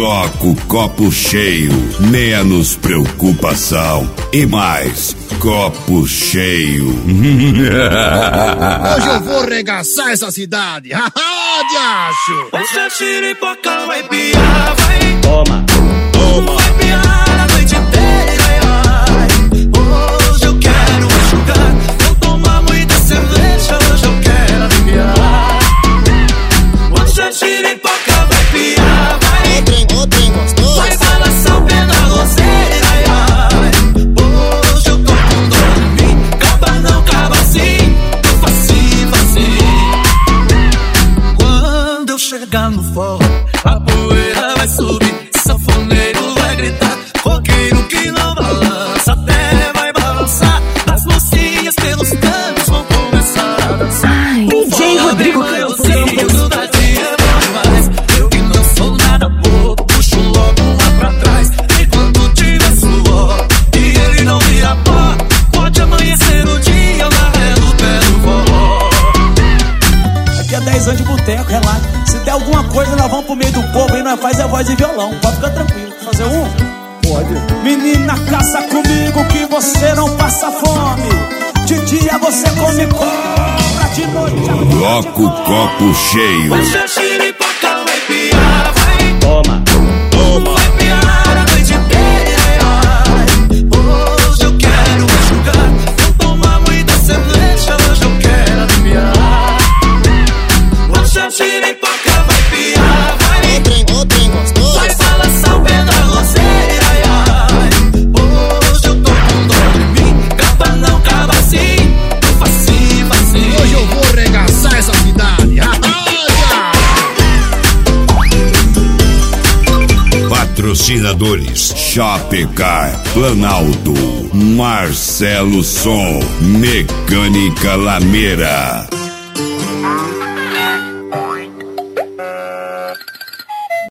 Só com o copo cheio, menos preocupação e mais copo cheio. Hoje eu vou regaçar essa cidade. Diacho! Hoje a xiripoca vai piar, vai. Toma, toma. Vai piar a noite inteira, ai. Hoje eu quero enxugar. Vou tomar muita cerveja, hoje eu quero aliviar. Hoje a xiripoca vai piar, vai. O trem gostoso. Vai balançar o pé na roseira, ai, ai. Hoje eu tô com dor em mim. Caba não, caba assim. Facinho, facinho. Quando eu chegar no forró, a poeira vai subir, sanfoneiro vai gritar, roqueiro que não balança até vai balançar. As mocinhas pelos cantos vão começar a dançar. DJ Rodrigo Campos. Eu que não sou nada bobo, puxo logo lá pra trás. Enquanto tiver suor e ele não vira pó, pode amanhecer o dia na ré do pé do forró. Aqui é 10 anos de boteco, relaxa. Se der alguma coisa, nós vamos pro meio do povo e nós faz a voz e violão. Pode ficar tranquilo. Fazer um? Pode. Menina, caça comigo que você não passa fome. De dia você come cobra, de noite Coloca o copo cheio. Hoje a xiripoca vai piar, vai. Toma, toma. Vai piar a noite inteira, ai. Hoje eu quero enxugar. Vou tomar muita cerveja, hoje eu quero aliviar. Hoje a xiripoca vai piar, vai. O trem gostoso. Vai balançar o pé na roseira, ai, ai. Hoje eu tô com dor em mim. Caba não, caba assim. Facinho, facinho. Hoje eu vou regaçar essa cidade. Patrocinadores: Chapecar, Planalto, Marcelo Som, Mecânica Lameira.